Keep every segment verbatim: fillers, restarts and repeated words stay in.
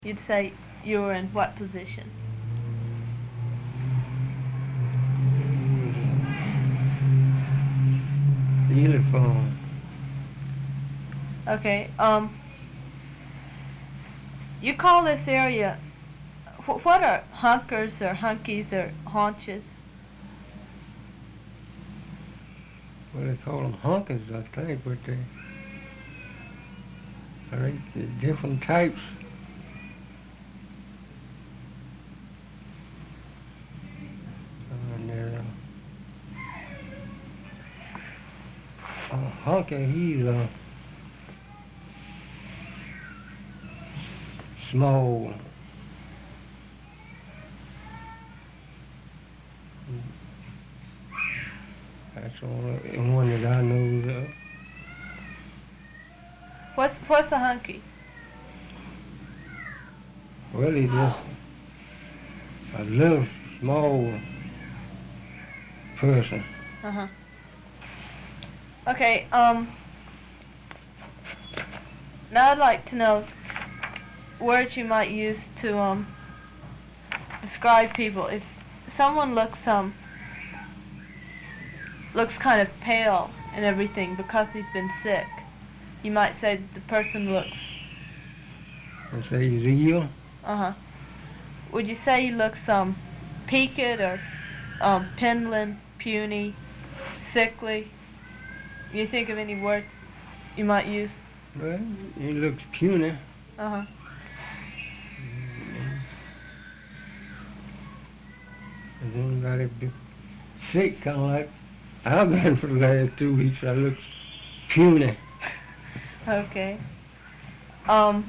You'd say you were in what position? Uniform. Okay, um, you call this area, wh what are hunkers or hunkies or haunches? Well, they call them hunkers, I think, but they, I think the different types. And uh, a hunker, he's uh, small. That's the only one that I know of. What's, what's a hunky? Well, he's just a little small person. Uh-huh. Okay, um, now I'd like to know words you might use to, um, describe people. If someone looks, um, looks kind of pale and everything because he's been sick, you might say the person looks... I say he's ill. Uh-huh. Would you say he looks, um, peaked or, um, pindling, puny, sickly? You think of any words you might use? Well, he looks puny. Uh-huh. Has anybody been sick, kind of like I've been for the last two weeks? I look puny. Okay. Um,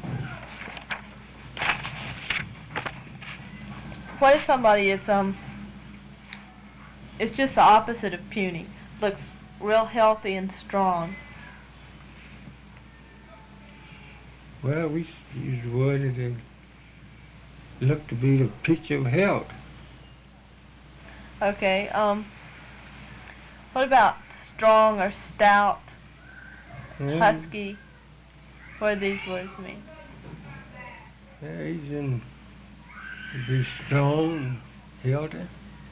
what if somebody is, um, it's just the opposite of puny, looks real healthy and strong? Well, we use the word that they look to be the picture of health. Okay, um, what about strong or stout, Yeah, husky? What do these words mean? yeah, he's in to be strong, healthy.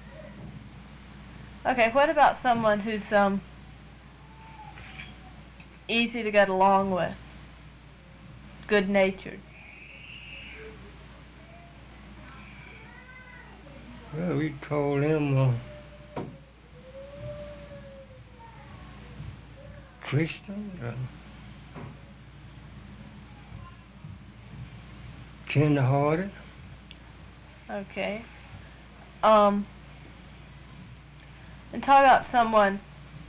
Okay, what about someone who's, um, easy to get along with, good-natured? Well, we call him uh, Christian, uh, tender-hearted. Okay. Um, and talk about someone,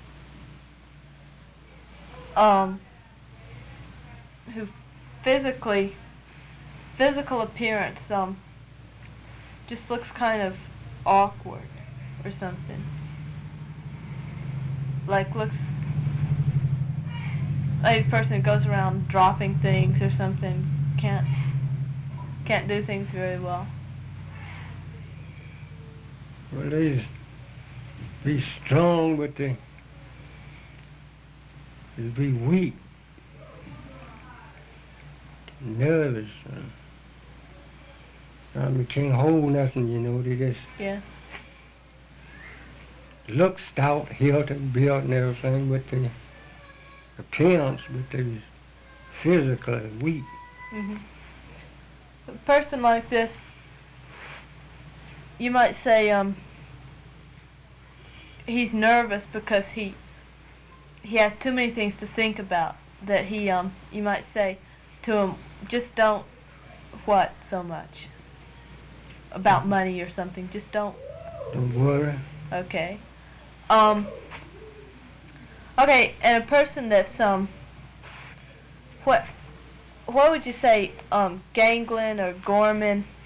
um, who physically, physical appearance, um, just looks kind of awkward or something. Like looks like a person who goes around dropping things or something, can't, can't do things very well. Well, they be strong, but they they be weak, nervous. Uh, I mean, can't hold nothing, you know. They just Yeah. look stout, healthy, built, and everything, but the appearance, but they physically weak. Mm-hmm. A person like this, you might say, um, he's nervous because he he has too many things to think about. That he, um, you might say to him, just don't what so much about money or something. Just don't. Don't worry. Okay. Um. Okay, and a person that's um. What what would you say? Um, ganglion or Gorman?